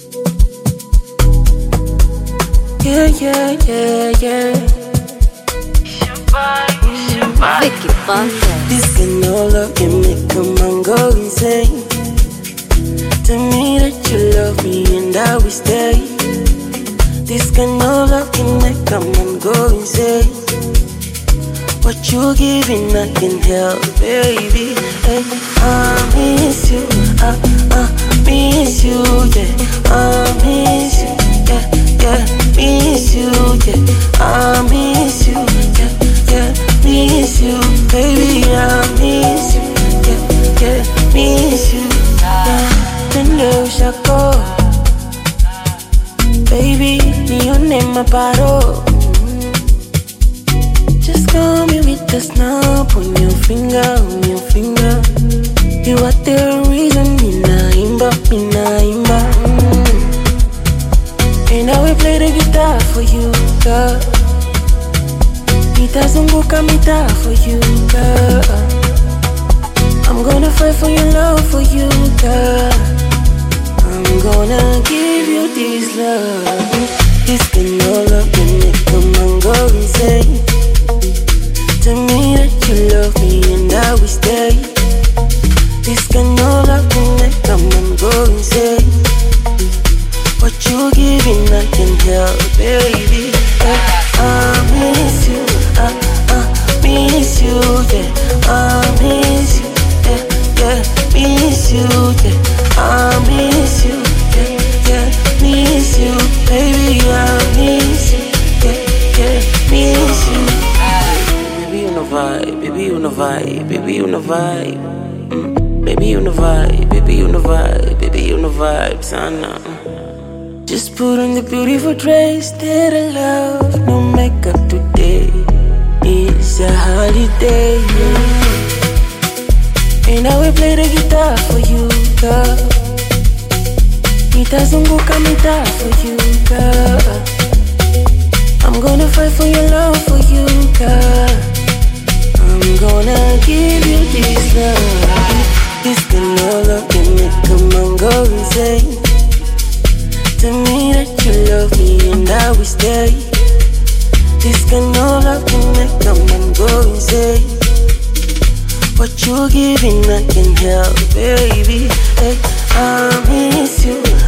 Yeah, yeah, yeah, yeah. Vicky Fontaine. This kind of love can make a man go insane. Tell me that you love me and I will stay. This kind of love can make a man go insane. What you giving I can help, baby. Hey, I miss you, I miss you, yeah. I miss you, yeah, yeah. Miss you, yeah. I miss you, yeah, yeah. Miss you, baby. I miss you, yeah, yeah. Miss you, yeah. Tendo shako, baby. Nione maparo. Just call me with the snap on your finger, on your finger. You are the reason mina imba. And I will play the guitar for you, girl. Nitazunguka mita for you, girl. I'm gonna fight for your love for you, girl. I'm gonna give you this love. This kind of love can make a man go insane. Tell me that you love me and I will stay. This kind of love can make a man go insane. What you giving I can help, baby. I miss you, I miss you, yeah. I miss you, yeah, yeah. Miss you, yeah. I miss you, yeah, yeah. Miss you, baby. I miss you, yeah, yeah. Miss you. Baby on the vibe, baby on the vibe, baby on the vibe. Baby on the vibe, baby on the vibe, baby on the vibe, sana. Just put on the beautiful dress that I love. No makeup today, it's a holiday. And I will play the guitar for you, girl. Nitazunguka mita for you, girl. I'm gonna fight for your love for you, girl. I'm gonna give you this love. This kind of love can make a man go insane. Tell me that you love me and I will stay. This kind of love can make a man go insane. What you giving I can help, baby. Hey, I miss you,